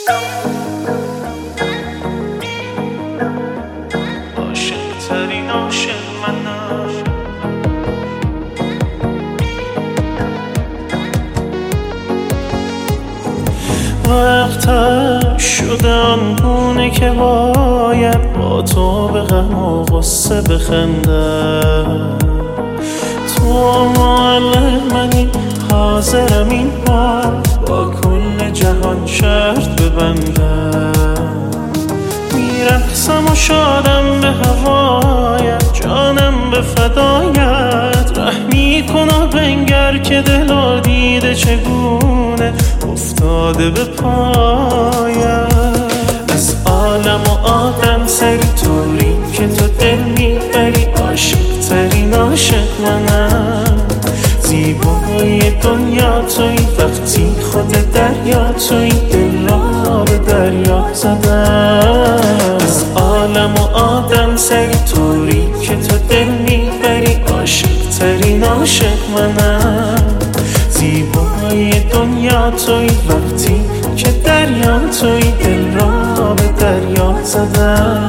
عاشق‌ترین عاشق منم. وقتش شده آنگونه که باید با تو به غم و غصه بخندم. تو معلم منی، حاضرم این بار با کل جهان شرط ببندم. میرقصم و شادم به هوایت، جانم به فدایت. رحمی کن و بنگر که دل دیده چگونه افتاده به پایت. از عالم و آدم سری طوری که تو دل میبری، عاشق ترین عاشق منم. زیبای دنیا توی، وقتی خود دریا توی، دل را به دریا زدم. از عالم و آدم سری طوری که تو دل میبری، عاشق ترین عاشق منم. زیبای دنیا توی، وقتی که دریا توی، دل را به دریا زدم.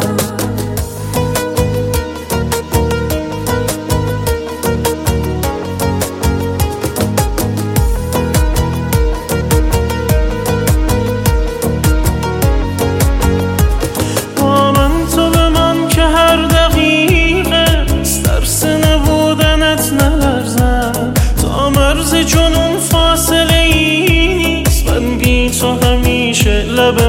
جنون فاصله ای نیست، من بی تو همیشه لب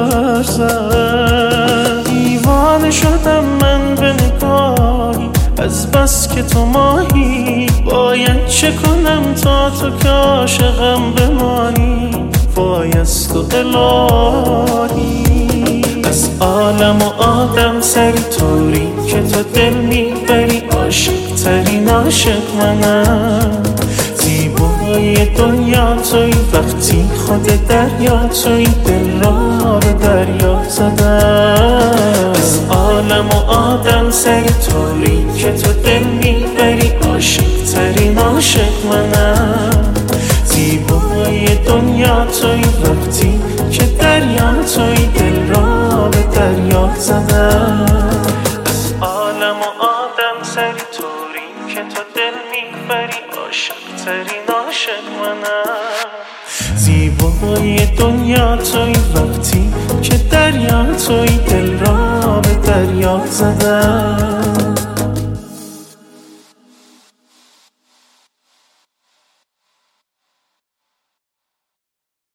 مرزم. دیوانه شدم من به نگاهی، از بس که تو ماهی. باید چه کنم تا تو که عاشقم بمانی، بایست تو الهی. از عالم و آدم سری طوری که تو دل میبری، عاشق ترین عاشق منم. زیبای دنیا توی، وقتی خود دریا توی، دل را به دریا زدم. از عالم و آدم سری طوری که تو دل میبری، عاشق ترین عاشق منم. زیبای دنیا توی، وقتی که دریا توی، دل را به دریا زدم. از عالم و آدم سری طوری که تو دل میبری، عاشق ترین عاشق منم. زیبای دنیا توی، وقتی که دریا توی، دل را به دریا زدم.